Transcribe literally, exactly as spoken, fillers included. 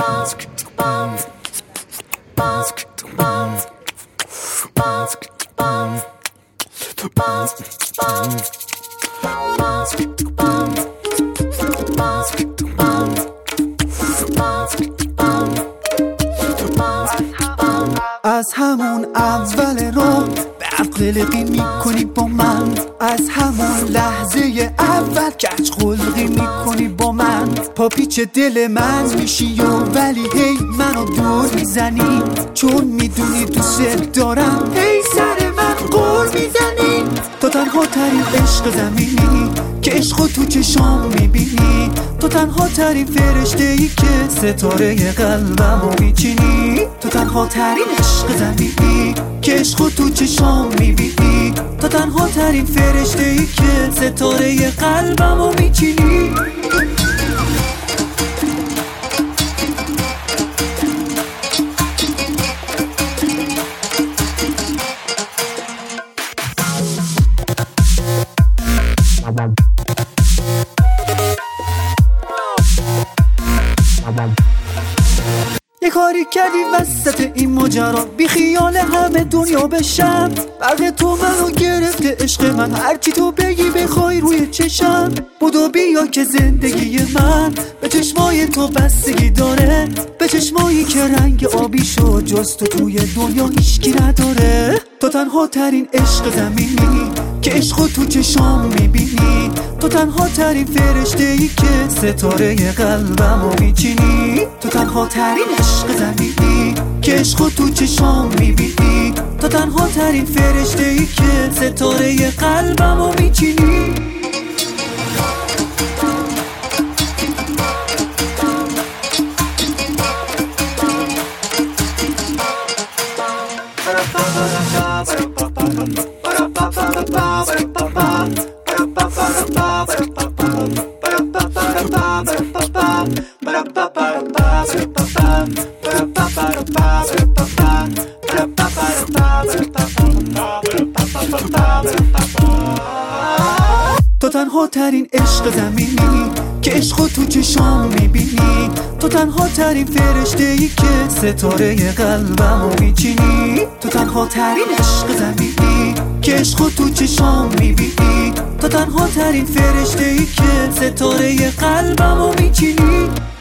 از همون اول رو برق قلقی میکنی با من، از همون لحظه اول کج خلقی میکنی با من. پا پیچ دل من میشی و ولی هی منو دور میزنی، چون میدونی دوست دارم هی سر من قول میزنی. تو تنها ترین عشق زمینی که عشقو تو چشام میبینی، تو تنها ترین فرشته ای که ستاره قلبمو میچینی. تو تنها ترین عشق زمینی که عشقو تو چشام میبینی، تو تنها ترین فرشته ای که ستاره قلبمو میچینی. یه کاری کردی وسط این ماجرا، بی خیال همه دنیا بشم. برق تو منو گرفته عشق من، هرچی تو بگی بخوای روی چشم. بودو بیا که زندگی من به چشمای تو بستگی داره، به چشمایی که رنگ آبی شد جز تو توی دنیا هیچکی نداره. تو تنها ترین عشق زمینی که عشقو تو چشام میبینی، تو تنها ترین فرشته ای که ستاره قلبمو میچینی. تو تنها ترین عشق زمینی که عشقو تو چشام میبینی، تو تنها ترین فرشته ای که ستاره قلبمو میچینی. تو تنها ترین عشق زمینی که عشقو تو چشام میبینی، تو تنها ترین فرشته ای که ستاره قلبمو میچینی. تو تنها ترین عشق زمینی که عشقو تو چشام میبینی، تو تنها ترین فرشته ای که ستاره قلبمو میچینی.